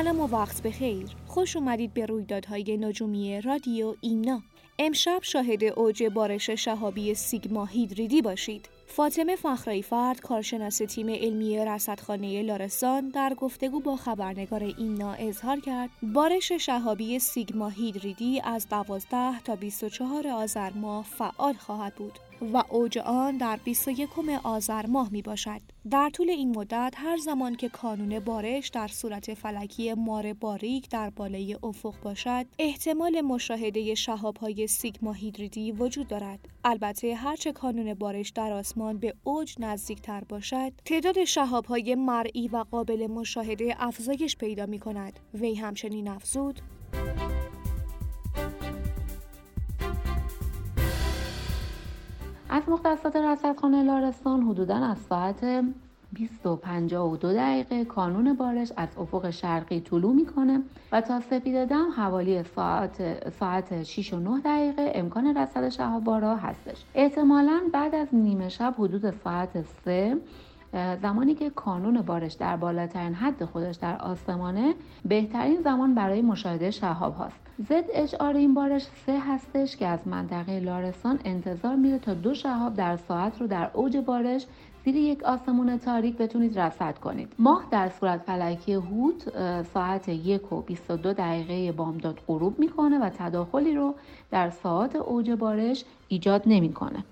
سلام و وقت بخیر. خوش اومدید به رویدادهای نجومی رادیو ایمنا. امشب شاهد اوج بارش شهابی سیگما هیدریدی باشید. فاطمه فخرایی فرد، کارشناس تیم علمی رصدخانه لرستان، در گفتگو با خبرنگار ایمنا اظهار کرد بارش شهابی سیگما هیدریدی از 12 تا 24 آذر ماه فعال خواهد بود و اوج آن در 21 آذر ماه می باشد. در طول این مدت هر زمان که کانون بارش در صورت فلکی مار باریک در بالای افق باشد، احتمال مشاهده شهاب‌های سیگما هیدریدی وجود دارد. البته هرچه کانون بارش در آسمان به اوج نزدیکتر باشد، تعداد شهاب‌های مرئی و قابل مشاهده افزایش پیدا می‌کند. وی همچنین افزود: از مختصات رصدخانه لرستان حدوداً از ساعت 20:52 کانون بارش از افق شرقی طلوع میکنه و تا سپیده‌دم حوالی ساعت 6:09 امکان رصد شهاب‌بارها هستش. احتمالاً بعد از نیمه شب حدود ساعت 3 زمانی که کانون بارش در بالاترین حد خودش در آسمانه، بهترین زمان برای مشاهده شهاب هاست. زد اشعار این بارش 3 هستش که از منطقه لرستان انتظار میره تا 2 شهاب در ساعت رو در اوج بارش زیر یک آسمون تاریک بتونید رصد کنید. ماه در صورت فلکی هوت ساعت 1:22 بامداد غروب میکنه و تداخلی رو در ساعات اوج بارش ایجاد نمیکنه.